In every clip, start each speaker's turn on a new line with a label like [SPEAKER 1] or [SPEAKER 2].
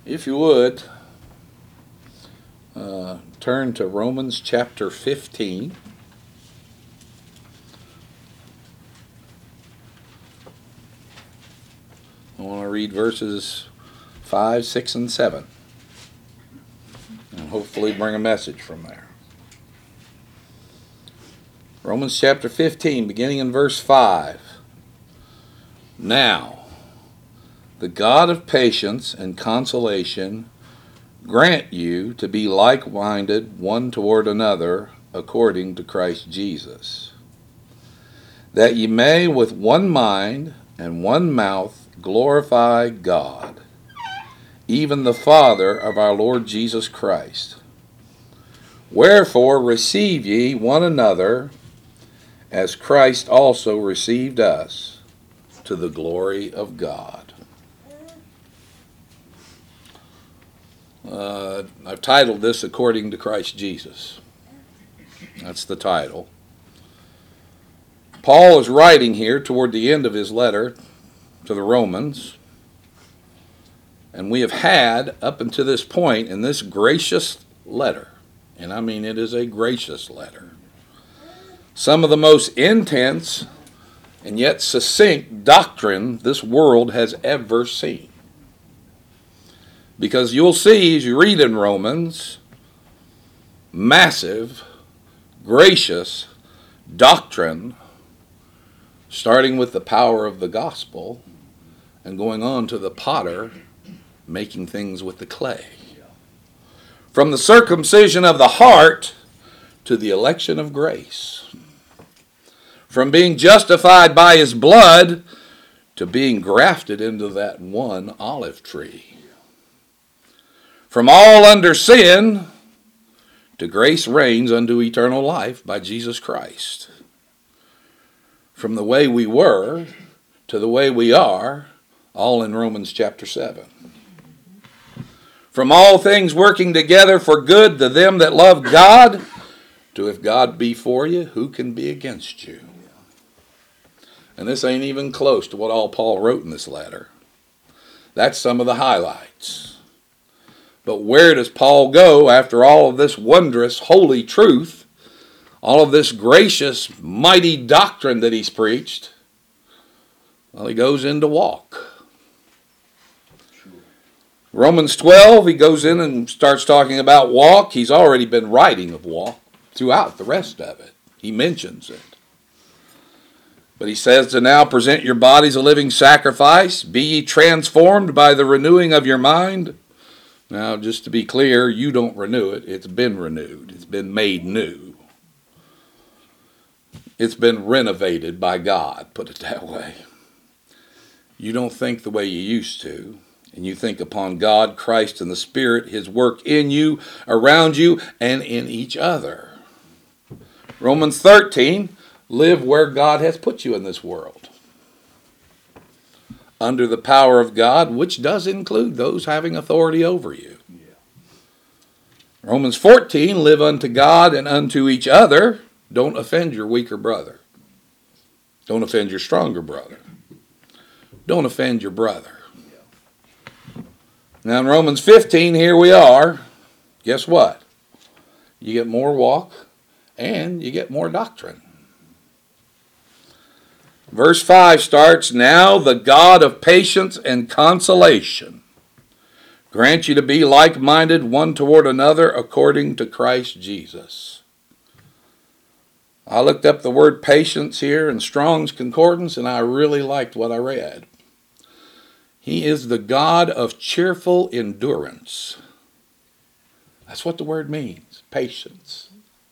[SPEAKER 1] If you would, turn to Romans chapter 15. I want to read verses 5, 6, and 7. And hopefully bring a message from there. Romans chapter 15, beginning in verse 5. Now, the God of patience and consolation grant you to be like-minded one toward another according to Christ Jesus, that ye may with one mind and one mouth glorify God, even the Father of our Lord Jesus Christ. Wherefore receive ye one another, as Christ also received us, to the glory of God. I've titled this According to Christ Jesus. That's the title. Paul is writing here toward the end of his letter to the Romans, and we have had up until this point in this gracious letter, and I mean it is a gracious letter, some of the most intense and yet succinct doctrine this world has ever seen. Because you'll see as you read in Romans, massive, gracious doctrine, starting with the power of the gospel and going on to the potter making things with the clay. From the circumcision of the heart to the election of grace. From being justified by his blood to being grafted into that one olive tree. From all under sin to grace reigns unto eternal life by Jesus Christ. From the way we were to the way we are, all in Romans chapter 7. From all things working together for good to them that love God, to if God be for you, who can be against you? And this ain't even close to what all Paul wrote in this letter. That's some of the highlights. But where does Paul go after all of this wondrous, holy truth, all of this gracious, mighty doctrine that he's preached? Well, he goes into walk. Romans 12, he goes in and starts talking about walk. He's already been writing of walk throughout the rest of it. He mentions it. But he says to now present your bodies a living sacrifice. Be ye transformed by the renewing of your mind. Now, just to be clear, you don't renew it. It's been renewed. It's been made new. It's been renovated by God, put it that way. You don't think the way you used to, and you think upon God, Christ, and the Spirit, his work in you, around you, and in each other. Romans 13, live where God has put you in this world. Under the power of God, which does include those having authority over you. Yeah. Romans 14, live unto God and unto each other. Don't offend your weaker brother. Don't offend your stronger brother. Don't offend your brother. Yeah. Now in Romans 15, here we are. Guess what? You get more walk and you get more doctrine. Verse 5 starts, now the God of patience and consolation grant you to be like-minded one toward another according to Christ Jesus. I looked up the word patience here in Strong's Concordance, and I really liked what I read. He is the God of cheerful endurance. That's what the word means, patience.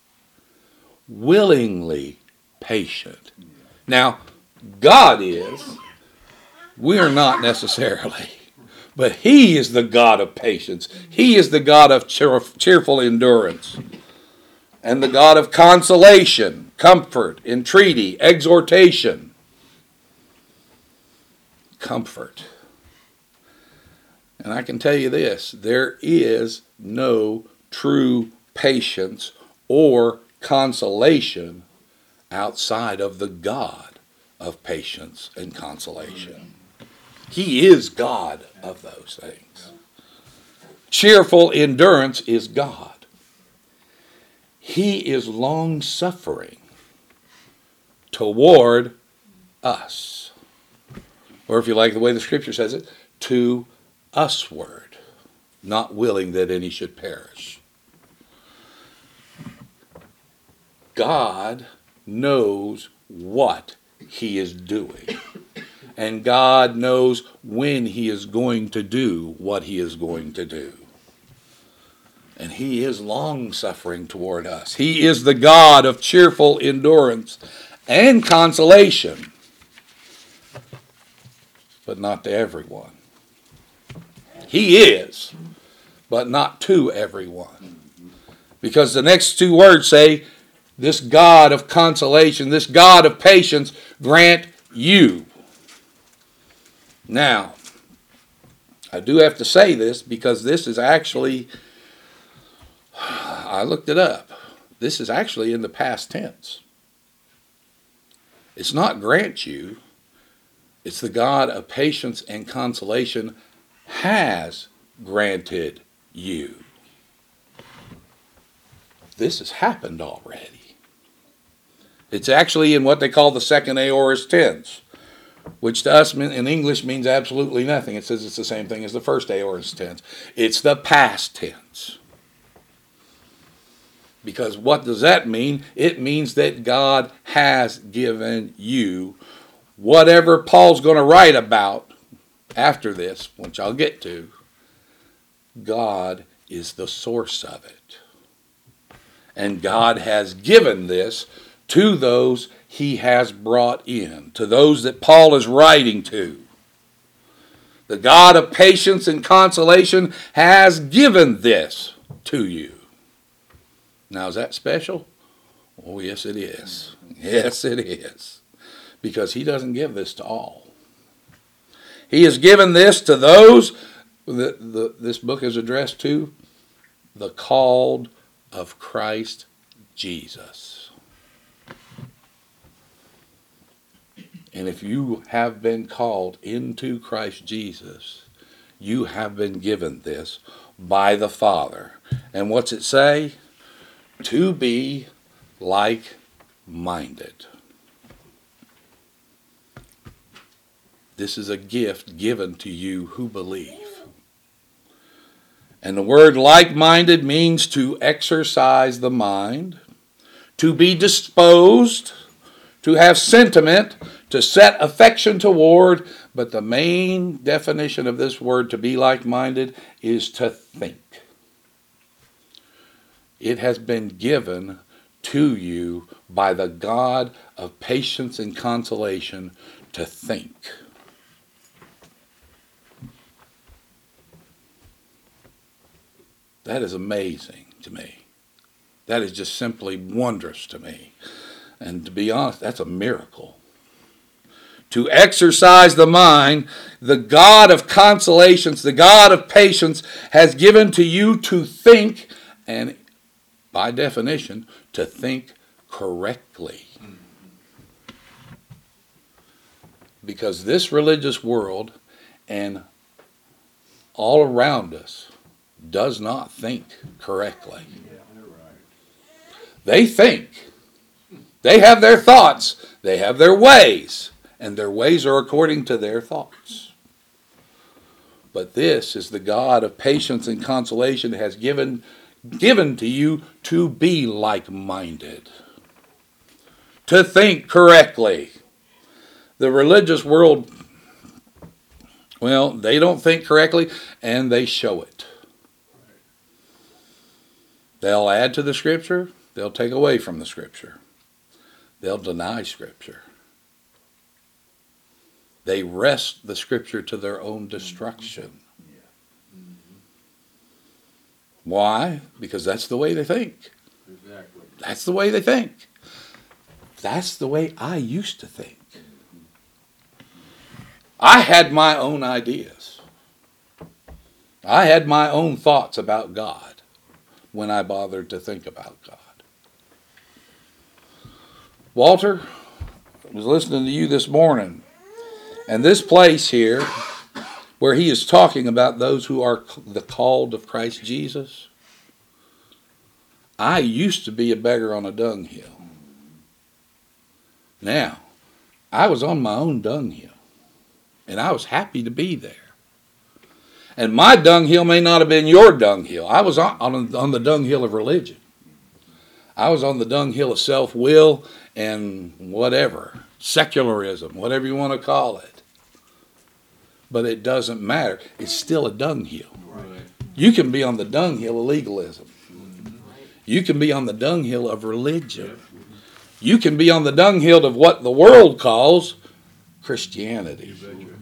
[SPEAKER 1] Willingly patient. Now, God is. We are not necessarily. But he is the God of patience. He is the God of cheerful endurance. And the God of consolation, comfort, entreaty, exhortation. Comfort. And I can tell you this, there is no true patience or consolation outside of the God of patience and consolation. He is God of those things. cheerful endurance is God. He is long-suffering toward us. Or if you like the way the Scripture says it, to usward, not willing that any should perish. God knows what He is doing. And God knows when He is going to do what He is going to do. And He is long-suffering toward us. He is the God of cheerful endurance and consolation, but not to everyone. He is, but not to everyone. Because the next two words say, this God of consolation, this God of patience, grant you. Now, I do have to say this because this is actually, I looked it up. This is actually in the past tense. It's not grant you. It's the God of patience and consolation has granted you. This has happened already. It's actually in what they call the second aorist tense, which to us in English means absolutely nothing. It says it's the same thing as the first aorist tense. It's the past tense. Because what does that mean? It means that God has given you whatever Paul's going to write about after this, which I'll get to. God is the source of it. And God has given this to those He has brought in, to those that Paul is writing to. The God of patience and consolation has given this to you. Now, is that special? Oh, yes, it is. Yes, it is. Because He doesn't give this to all. He has given this to those that this book is addressed to, the called of Christ Jesus. And if you have been called into Christ Jesus, you have been given this by the Father. And what's it say? To be like-minded. This is a gift given to you who believe. And the word like-minded means to exercise the mind, to be disposed, to have sentiment, to set affection toward. But the main definition of this word, to be like-minded, is to think. It has been given to you by the God of patience and consolation to think. That is amazing to me. That is just simply wondrous to me. And to be honest, that's a miracle. To exercise the mind, the God of consolations, the God of patience, has given to you to think, and by definition, to think correctly. Because this religious world and all around us does not think correctly. They think. They have their thoughts. They have their ways. And their ways are according to their thoughts. But this is the God of patience and consolation that has given to you to be like-minded. To think correctly. The religious world, well, they don't think correctly, and they show it. They'll add to the Scripture. They'll take away from the Scripture. They'll deny Scripture. They wrest the Scripture to their own destruction. Why? Because that's the way they think. Exactly. That's the way they think. That's the way I used to think. I had my own ideas. I had my own thoughts about God when I bothered to think about God. Walter, I was listening to you this morning, and this place here, where he is talking about those who are the called of Christ Jesus. I used to be a beggar on a dunghill. Now, I was on my own dunghill, and I was happy to be there. And my dunghill may not have been your dunghill. I was on the dunghill of religion. I was on the dunghill of self-will and whatever, secularism, whatever you want to call it. But it doesn't matter. It's still a dunghill. Right. You can be on the dunghill of legalism. You can be on the dunghill of religion. You can be on the dunghill of what the world calls Christianity.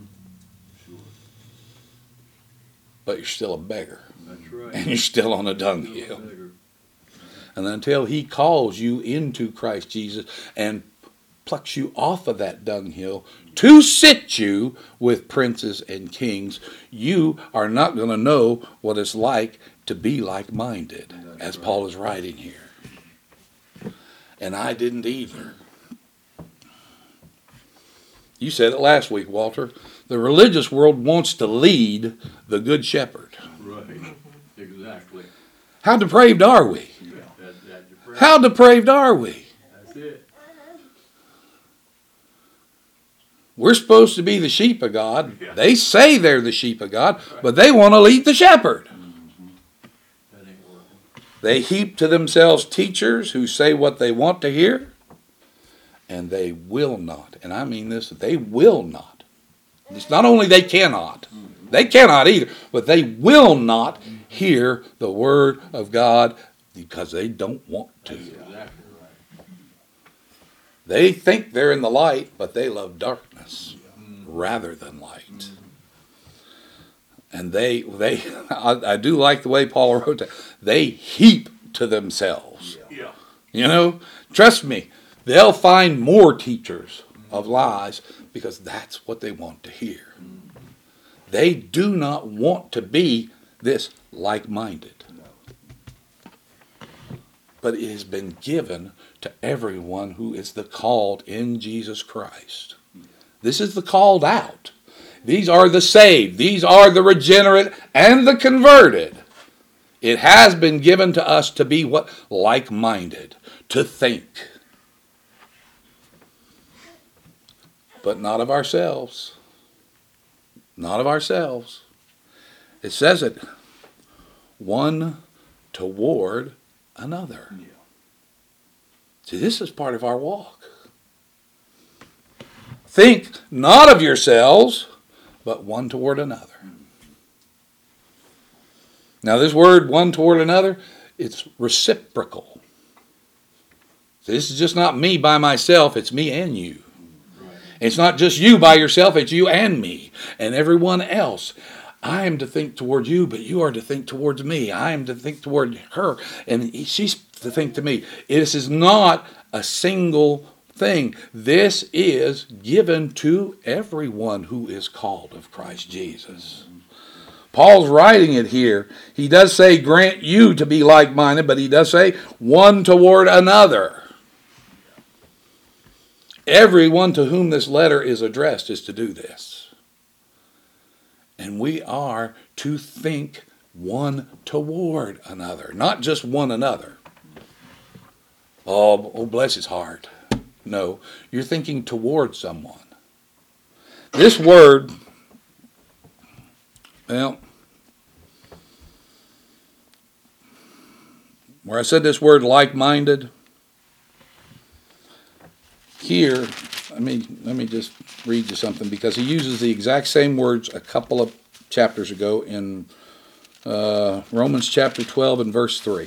[SPEAKER 1] But you're still a beggar. That's right. And you're still on a dunghill. And until he calls you into Christ Jesus and plucks you off of that dunghill to sit you with princes and kings, you are not going to know what it's like to be like-minded, as Paul is writing here. And I didn't either. You said it last week, Walter. The religious world wants to lead the Good Shepherd.
[SPEAKER 2] Right, exactly.
[SPEAKER 1] How depraved are we?
[SPEAKER 2] Depraved.
[SPEAKER 1] How depraved are we?
[SPEAKER 2] That's it.
[SPEAKER 1] We're supposed to be the sheep of God. Yeah. They say they're the sheep of God, but they want to lead the shepherd.
[SPEAKER 2] That ain't working.
[SPEAKER 1] They heap to themselves teachers who say what they want to hear, and they will not. And I mean this, they will not. It's not only they cannot either, but they will not hear the word of God because they don't want to.
[SPEAKER 2] That's exactly right.
[SPEAKER 1] They think they're in the light, but they love darkness rather than light. And I do like the way Paul wrote that. They heap to themselves.
[SPEAKER 2] Yeah.
[SPEAKER 1] You know, trust me, they'll find more teachers of lies because that's what they want to hear. They do not want to be this like-minded. But it has been given to everyone who is the called in Jesus Christ. This is the called out. These are the saved. These are the regenerate and the converted. It has been given to us to be what? Like-minded. To think. But not of ourselves. Not of ourselves. It says it. One toward another. Yeah. See, this is part of our walk. Think not of yourselves, but one toward another. Now this word, one toward another, it's reciprocal. This is just not me by myself, it's me and you. It's not just you by yourself, it's you and me and everyone else. I am to think toward you, but you are to think towards me. I am to think toward her, and she's to think to me. This is not a single thing. This is given to everyone who is called of Christ Jesus. Paul's writing it here. He does say, grant you to be like-minded, but he does say, one toward another. Everyone to whom this letter is addressed is to do this. And we are to think one toward another, not just one another. Oh, bless his heart. No, you're thinking toward someone. This word, well, where I said this word like-minded, here, let me just read you something, because he uses the exact same words a couple of chapters ago in Romans chapter 12 and verse 3.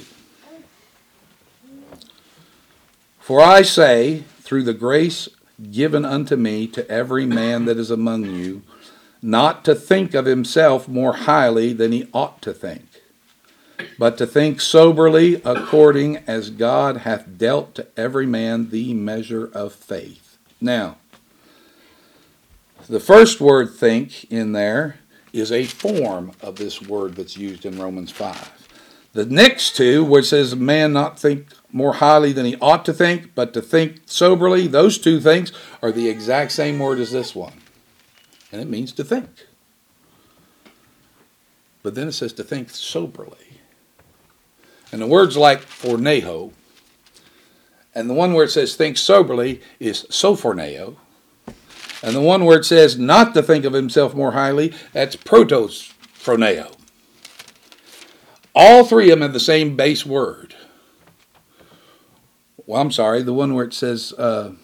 [SPEAKER 1] For I say, through the grace given unto me, to every man that is among you, not to think of himself more highly than he ought to think, but to think soberly, according as God hath dealt to every man the measure of faith. Now, the first word think in there is a form of this word that's used in Romans 5. The next two, which says man not think more highly than he ought to think, but to think soberly, those two things are the exact same word as this one. And it means to think. But then it says to think soberly. And the words like phorneo, and the one where it says think soberly is sophorneo. And the one where it says not to think of himself more highly, that's protophroneo. All three of them have the same base word. Well, I'm sorry, the one where it says, the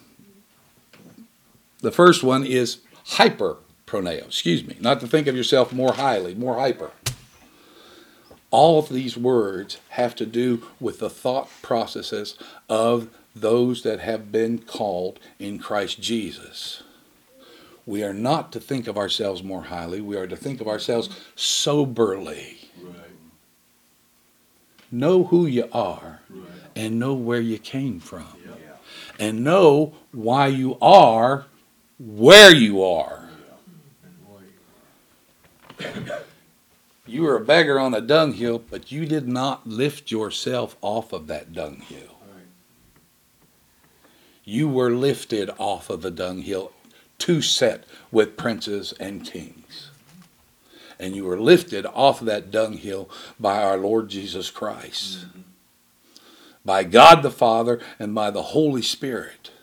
[SPEAKER 1] first one is hyperproneo. Excuse me, not to think of yourself more highly, more hyper. All of these words have to do with the thought processes of those that have been called in Christ Jesus. We are not to think of ourselves more highly. We are to think of ourselves soberly.
[SPEAKER 2] Right.
[SPEAKER 1] Know who you are,
[SPEAKER 2] Right.
[SPEAKER 1] and know where you came from.
[SPEAKER 2] Yeah.
[SPEAKER 1] And know why you are where you are.
[SPEAKER 2] And boy,
[SPEAKER 1] You were a beggar on a dunghill, but you did not lift yourself off of that dunghill.
[SPEAKER 2] right.
[SPEAKER 1] You were lifted off of a dunghill to set with princes and kings. And you were lifted off of that dunghill by our Lord Jesus Christ.
[SPEAKER 2] Mm-hmm.
[SPEAKER 1] By God the Father and by the Holy Spirit.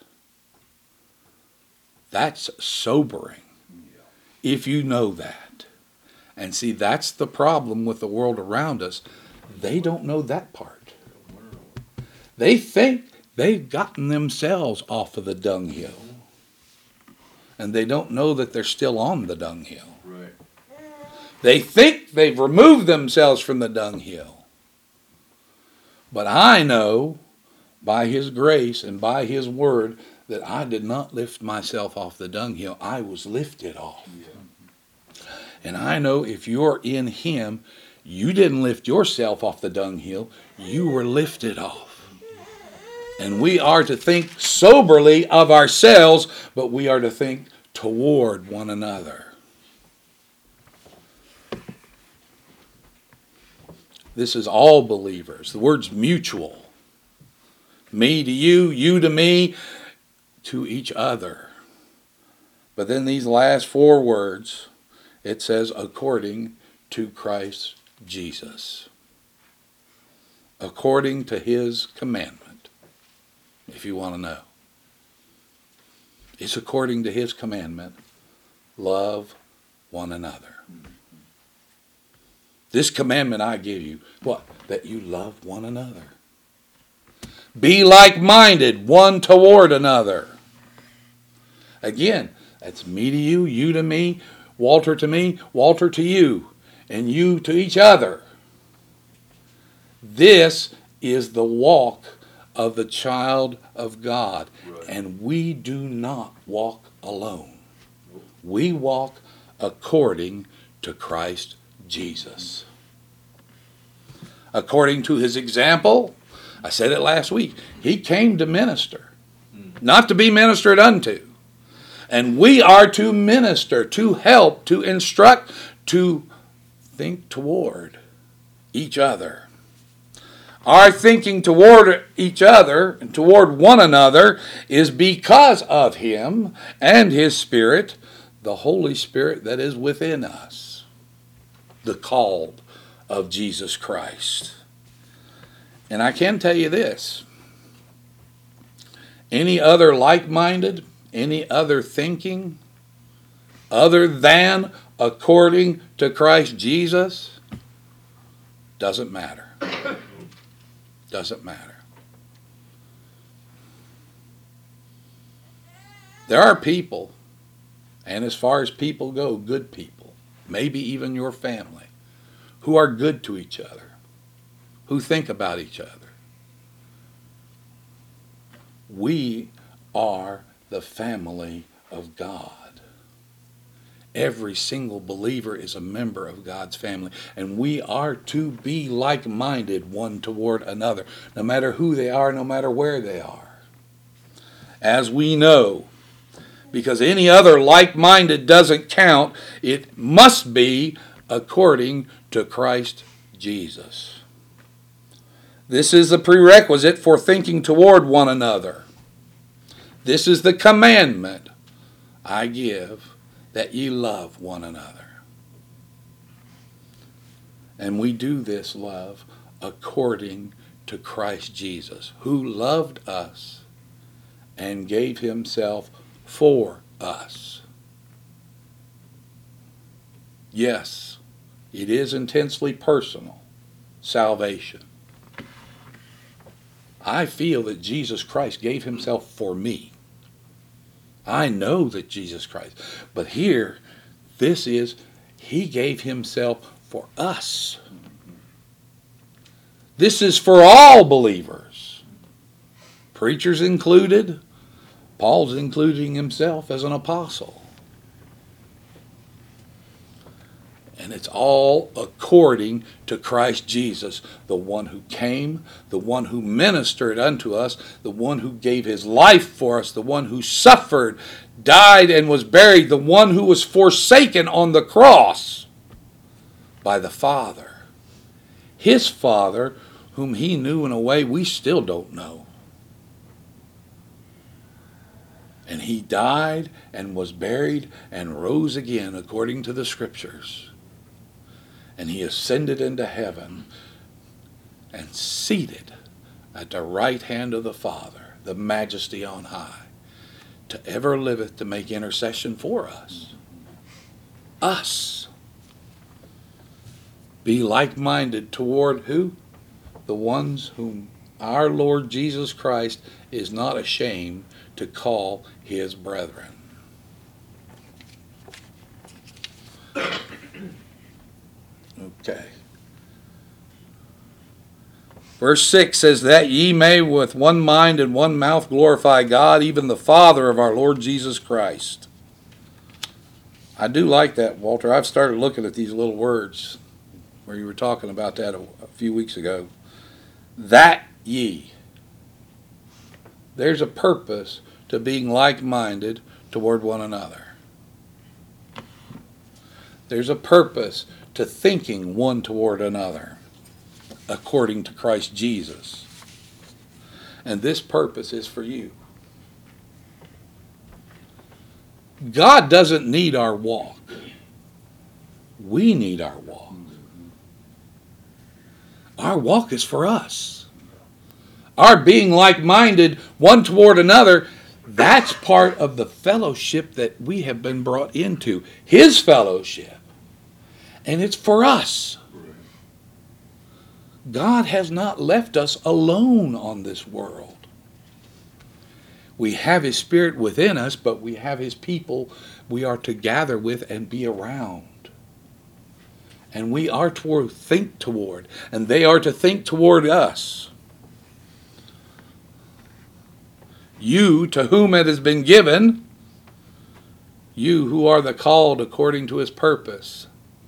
[SPEAKER 1] That's sobering.
[SPEAKER 2] Yeah.
[SPEAKER 1] If you know that. And see, that's the problem with the world around us. They don't know that part. They think they've gotten themselves off of the dunghill. And they don't know that they're still on the dunghill.
[SPEAKER 2] Right.
[SPEAKER 1] They think they've removed themselves from the dunghill. But I know by His grace and by His word that I did not lift myself off the dunghill. I was lifted off.
[SPEAKER 2] Yeah.
[SPEAKER 1] And I know if you're in Him, you didn't lift yourself off the dunghill. You were lifted off. And we are to think soberly of ourselves, but we are to think toward one another. This is all believers. The word's mutual. Me to you, you to me, to each other. But then these last four words, it says, according to Christ Jesus. According to His commandment. If you want to know. It's according to His commandment. Love one another. This commandment I give you, what? That you love one another. Be like-minded one toward another. Again, that's me to you, you to me, Walter to me, Walter to you, and you to each other. This is the walk of the child of God.
[SPEAKER 2] Right.
[SPEAKER 1] And we do not walk alone. We walk according to Christ Jesus. According to His example, I said it last week, He came to minister, not to be ministered unto. And we are to minister, to help, to instruct, to think toward each other. Our thinking toward each other and toward one another is because of Him and His Spirit, the Holy Spirit that is within us, the called of Jesus Christ. And I can tell you this, any other like-minded, any other thinking, other than according to Christ Jesus, doesn't matter. Doesn't matter. There are people, and as far as people go, good people, maybe even your family, who are good to each other, who think about each other. We are the family of God. Every single believer is a member of God's family, and we are to be like-minded one toward another, no matter who they are, no matter where they are. As we know, because any other like-minded doesn't count, it must be according to Christ Jesus. This is the prerequisite for thinking toward one another. This is the commandment I give, that ye love one another. And we do this love according to Christ Jesus, who loved us and gave himself for us. Yes, it is intensely personal, salvation. I feel that Jesus Christ gave himself for me. I know that Jesus Christ. But here, this is, he gave himself for us. This is for all believers. Preachers included. Paul's including himself as an apostle. And it's all according to Christ Jesus, the one who came, the one who ministered unto us, the one who gave his life for us, the one who suffered, died, and was buried, the one who was forsaken on the cross by the Father. His Father, whom he knew in a way we still don't know. And he died and was buried and rose again according to the Scriptures. And he ascended into heaven and seated at the right hand of the Father, the Majesty on high, to ever liveth to make intercession for us. Us. Be like-minded toward who? The ones whom our Lord Jesus Christ is not ashamed to call his brethren. Okay. Verse 6 says, that ye may with one mind and one mouth glorify God, even the Father of our Lord Jesus Christ. I do like that, Walter. I've started looking at these little words where you were talking about that a few weeks ago. That ye. There's a purpose to being like-minded toward one another. There's a purpose to thinking one toward another according to Christ Jesus. And this purpose is for you. God doesn't need our walk. We need our walk. Our walk is for us. Our being like-minded one toward another, that's part of the fellowship that we have been brought into. His fellowship. And it's for us. God has not left us alone on this world. We have his Spirit within us, but we have his people we are to gather with and be around. And we are to think toward, and they are to think toward us. You, to whom it has been given, you who are the called according to his purpose,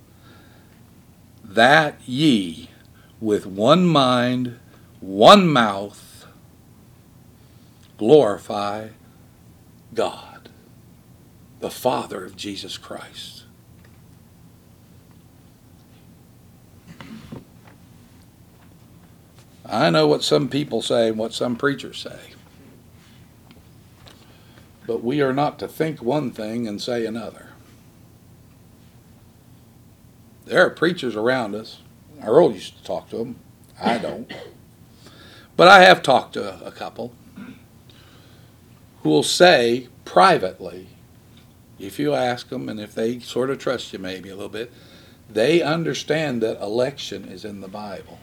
[SPEAKER 1] that ye with one mind, one mouth, glorify God, the Father of Jesus Christ. I know what some people say and what some preachers say. But we are not to think one thing and say another. There are preachers around us. Earl used to talk to them. I don't. But I have talked to a couple who will say privately, if you ask them and if they sort of trust you maybe a little bit, they understand that election is in the Bible.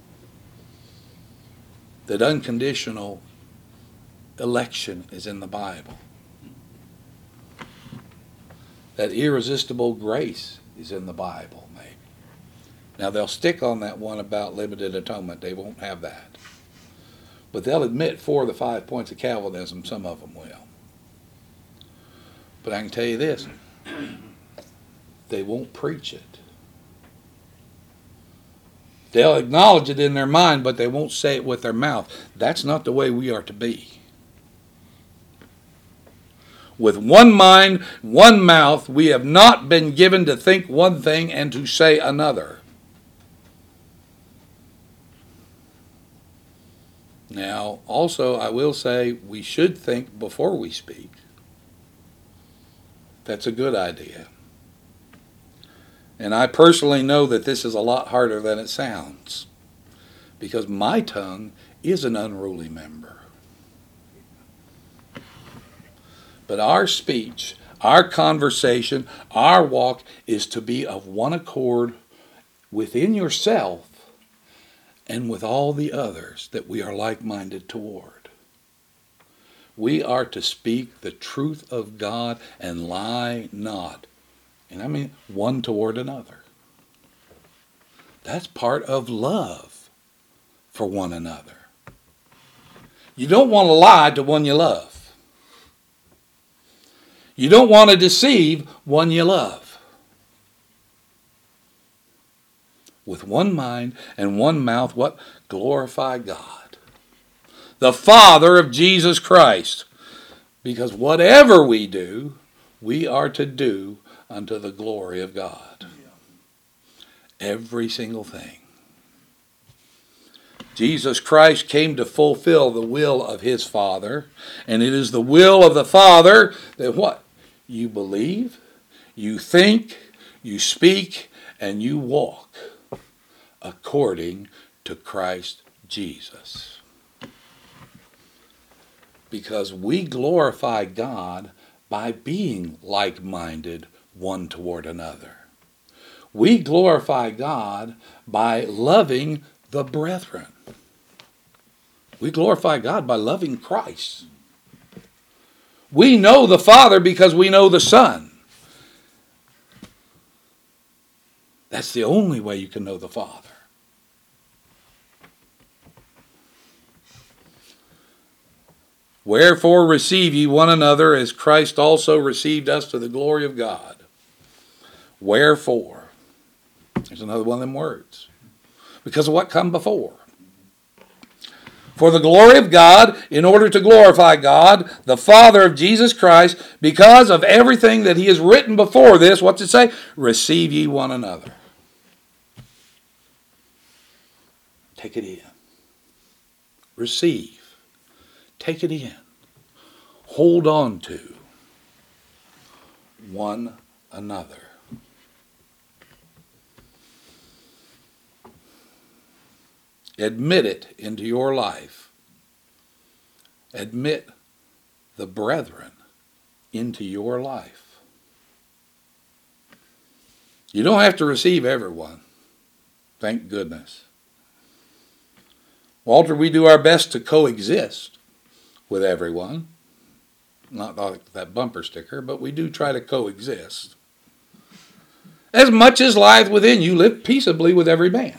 [SPEAKER 1] That unconditional election is in the Bible. That irresistible grace is in the Bible, maybe. Now, they'll stick on that one about limited atonement. They won't have that. But they'll admit 4 of the 5 points of Calvinism, some of them will. But I can tell you this, they won't preach it. They'll acknowledge it in their mind, but they won't say it with their mouth. That's not the way we are to be. With one mind, one mouth, we have not been given to think one thing and to say another. Now, also, I will say we should think before we speak. That's a good idea. And I personally know that this is a lot harder than it sounds, because my tongue is an unruly member. But our speech, our conversation, our walk is to be of one accord within yourself and with all the others that we are like-minded toward. We are to speak the truth of God and lie not. And I mean one toward another. That's part of love for one another. You don't want to lie to one you love. You don't want to deceive one you love. With one mind and one mouth, what? Glorify God, the Father of Jesus Christ. Because whatever we do, we are to do unto the glory of God. Every single thing. Jesus Christ came to fulfill the will of his Father, and it is the will of the Father that what? You believe, you think, you speak, and you walk according to Christ Jesus. Because we glorify God by being like-minded one toward another. We glorify God by loving the brethren. We glorify God by loving Christ. We know the Father because we know the Son. That's the only way you can know the Father. Wherefore receive ye one another as Christ also received us to the glory of God. Wherefore. There's another one of them words. Because of what come before. For the glory of God, in order to glorify God, the Father of Jesus Christ, because of everything that he has written before this, what's it say? Receive ye one another. Take it in. Receive. Take it in. Hold on to one another. Admit it into your life. Admit the brethren into your life. You don't have to receive everyone. Thank goodness. Walter, we do our best to coexist with everyone. Not like that bumper sticker, but we do try to coexist. As much as lieth within you, live peaceably with every man.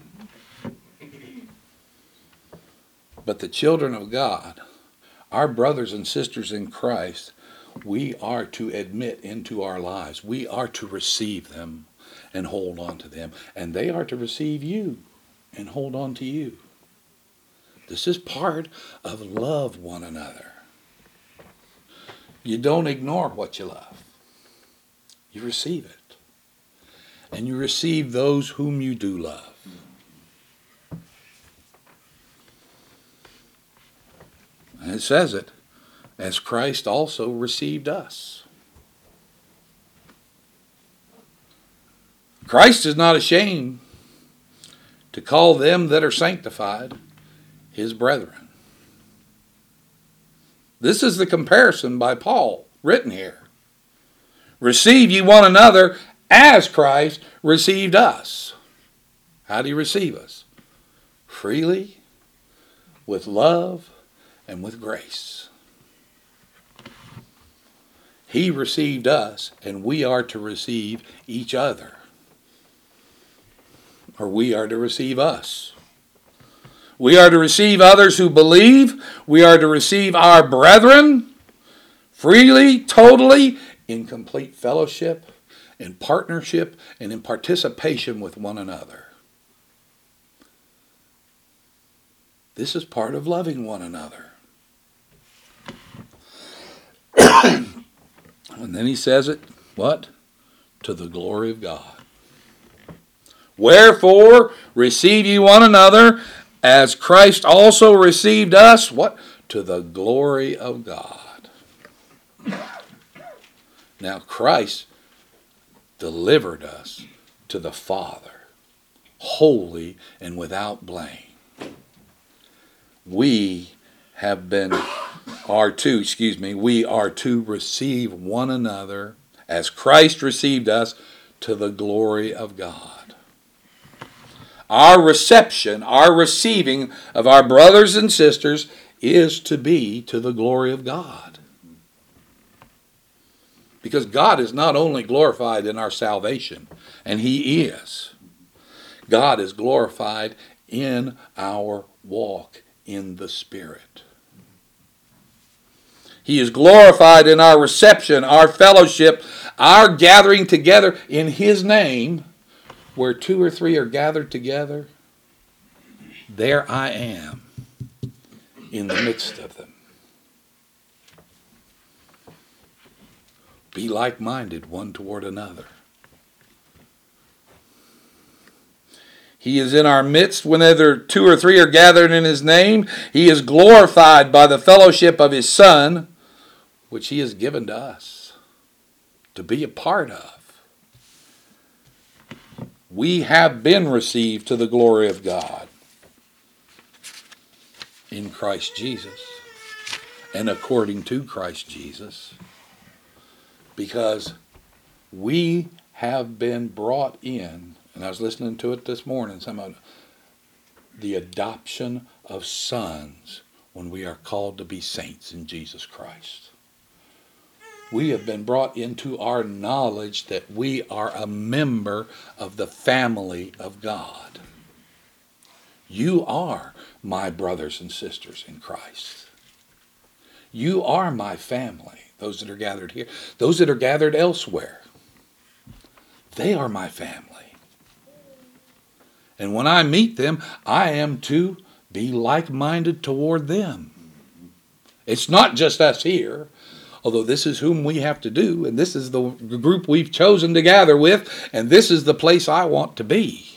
[SPEAKER 1] But the children of God, our brothers and sisters in Christ, we are to admit into our lives. We are to receive them and hold on to them. And they are to receive you and hold on to you. This is part of love one another. You don't ignore what you love. You receive it. And you receive those whom you do love. And it says it, as Christ also received us. Christ is not ashamed to call them that are sanctified his brethren. This is the comparison by Paul written here. Receive ye one another as Christ received us. How do he receive us? Freely, with love, and with grace. He received us, and we are to receive each other. Or we are to receive us. We are to receive others who believe. We are to receive our brethren freely, totally, in complete fellowship, in partnership, and in participation with one another. This is part of loving one another. And then he says it, what? To the glory of God. Wherefore, receive ye one another, as Christ also received us, what? To the glory of God. Now Christ delivered us to the Father, holy and without blame. We are to receive one another as Christ received us to the glory of God. Our reception, our receiving of our brothers and sisters is to be to the glory of God. Because God is not only glorified in our salvation, and He is. God is glorified in our walk in the Spirit. He is glorified in our reception, our fellowship, our gathering together in His name. Where 2 or 3 are gathered together, there I am in the midst of them. Be like-minded one toward another. He is in our midst whenever 2 or 3 are gathered in His name. He is glorified by the fellowship of His Son, which He has given to us to be a part of. We have been received to the glory of God in Christ Jesus and according to Christ Jesus, because we have been brought in, and I was listening to it this morning, some of the adoption of sons when we are called to be saints in Jesus Christ. We have been brought into our knowledge that we are a member of the family of God. You are my brothers and sisters in Christ. You are my family, those that are gathered here. Those that are gathered elsewhere, they are my family. And when I meet them, I am to be like-minded toward them. It's not just us here. Although this is whom we have to do, and this is the group we've chosen to gather with, and this is the place I want to be.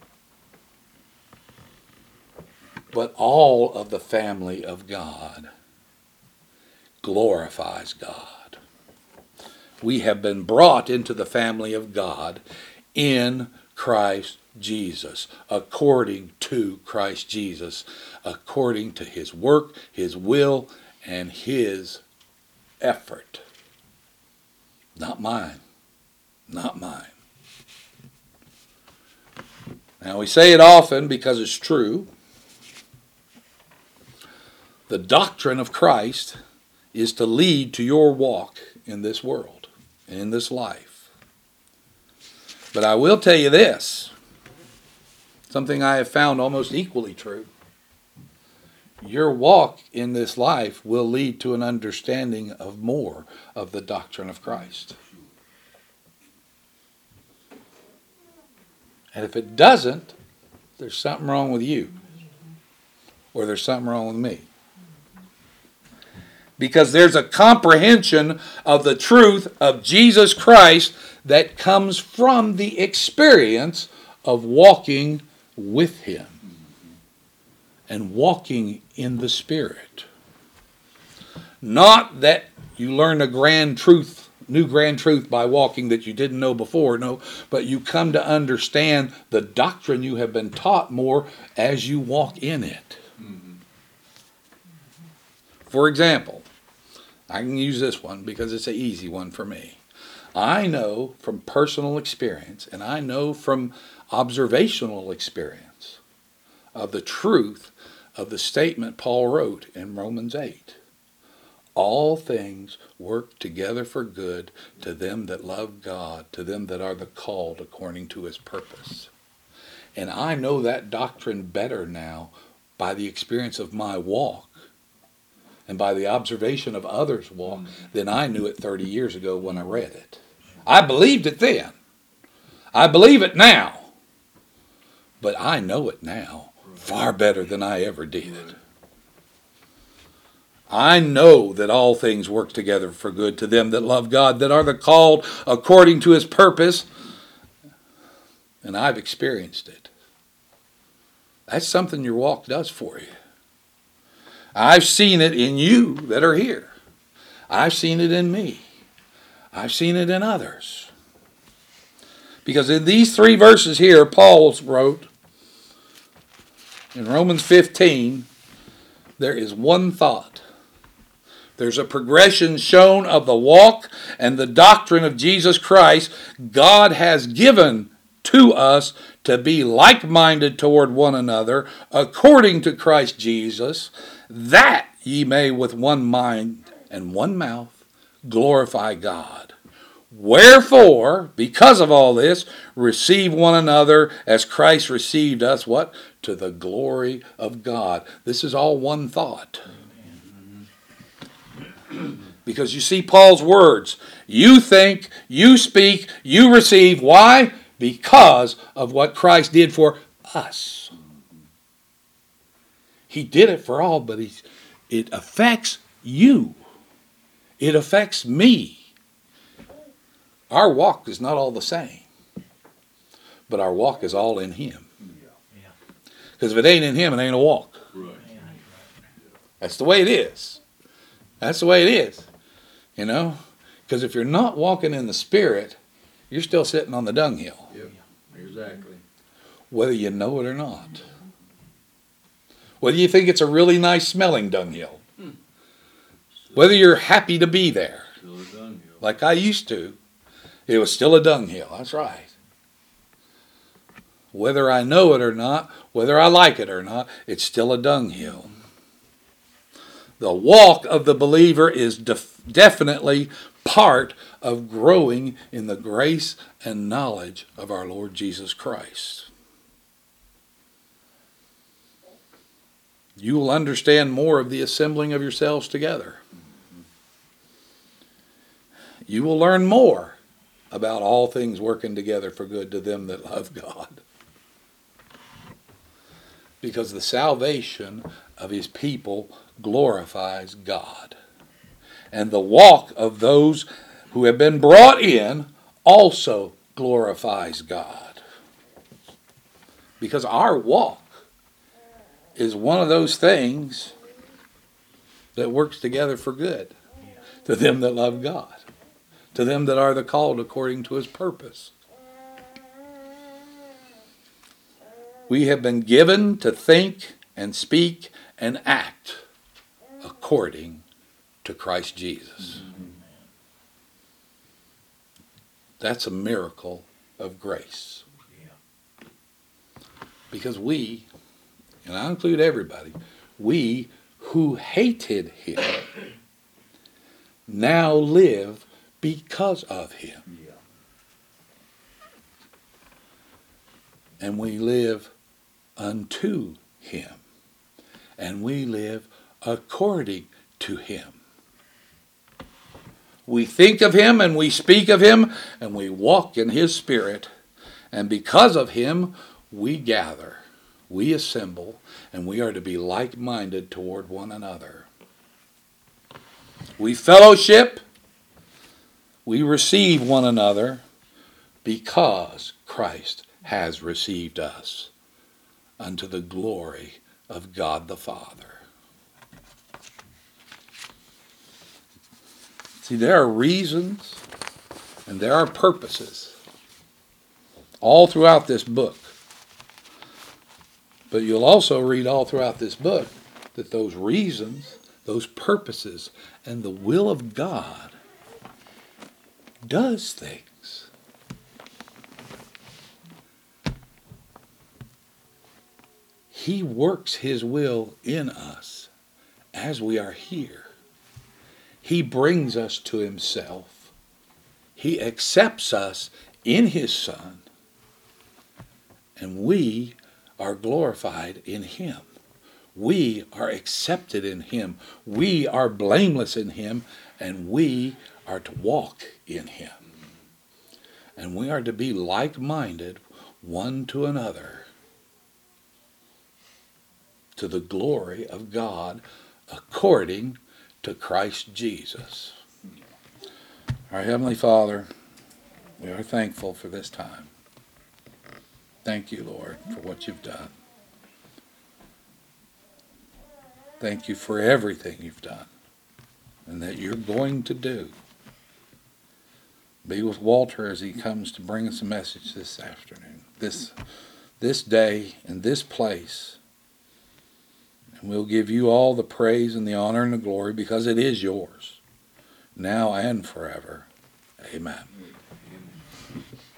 [SPEAKER 1] But all of the family of God glorifies God. We have been brought into the family of God in Christ Jesus, according to Christ Jesus, according to His work, His will, and His effort. Not mine. Not mine. Now we say it often because it's true. The doctrine of Christ is to lead to your walk in this world, in this life. But I will tell you this, something I have found almost equally true. Your walk in this life will lead to an understanding of more of the doctrine of Christ. And if it doesn't, there's something wrong with you. Or there's something wrong with me. Because there's a comprehension of the truth of Jesus Christ that comes from the experience of walking with Him and walking in the Spirit. Not that you learn a new grand truth by walking that you didn't know before, no, but you come to understand the doctrine you have been taught more as you walk in it. For example, I can use this one because it's an easy one for me. I know from personal experience, and I know from observational experience of the truth of the statement Paul wrote in Romans 8. All things work together for good to them that love God, to them that are the called according to His purpose. And I know that doctrine better now by the experience of my walk and by the observation of others' walk than I knew it 30 years ago when I read it. I believed it then. I believe it now. But I know it now far better than I ever did. I know that all things work together for good to them that love God, that are the called according to His purpose. And I've experienced it. That's something your walk does for you. I've seen it in you that are here. I've seen it in me. I've seen it in others. Because in these 3 verses here, Paul wrote, in Romans 15, there is one thought. There's a progression shown of the walk and the doctrine of Jesus Christ. God has given to us to be like-minded toward one another, according to Christ Jesus, that ye may with one mind and one mouth glorify God. Wherefore, because of all this, receive one another as Christ received us, what? To the glory of God. This is all one thought. Because you see Paul's words. You think, you speak, you receive. Why? Because of what Christ did for us. He did it for all, but it affects you. It affects me. Our walk is not all the same, but our walk is all in Him. Because if it ain't in Him, it ain't a walk. That's the way it is. That's the way it is. You know? Because if you're not walking in the Spirit, you're still sitting on the dunghill.
[SPEAKER 2] Yep, exactly.
[SPEAKER 1] Whether you know it or not. Whether you think it's a really nice smelling dunghill. Whether you're happy to be there.
[SPEAKER 2] Still a dunghill.
[SPEAKER 1] Like I used to. It was still a dunghill. That's right. Whether I know it or not, whether I like it or not, it's still a dunghill. The walk of the believer is definitely part of growing in the grace and knowledge of our Lord Jesus Christ. You will understand more of the assembling of yourselves together. You will learn more about all things working together for good to them that love God. Because the salvation of His people glorifies God. And the walk of those who have been brought in also glorifies God. Because our walk is one of those things that works together for good to them that love God. To them that are the called according to His purpose. We have been given to think and speak and act according to Christ Jesus. That's a miracle of grace. Because we, and I include everybody, we who hated Him now live because of Him. And we live unto Him. And we live according to Him. We think of Him and we speak of Him and we walk in His Spirit. And because of Him, we gather, we assemble, and we are to be like-minded toward one another. We fellowship. We receive one another because Christ has received us unto the glory of God the Father. See, there are reasons and there are purposes all throughout this book. But you'll also read all throughout this book that those reasons, those purposes, and the will of God does things. He works His will in us as we are here. He brings us to Himself. He accepts us in His Son. And we are glorified in Him. We are accepted in Him. We are blameless in Him. And we are to walk in Him. And we are to be like-minded one to another to the glory of God according to Christ Jesus. Our Heavenly Father, we are thankful for this time. Thank you, Lord, for what you've done. Thank you for everything you've done and that you're going to do. Be with Walter as he comes to bring us a message this afternoon, this day and this place. And we'll give you all the praise and the honor and the glory because it is yours, now and forever. Amen.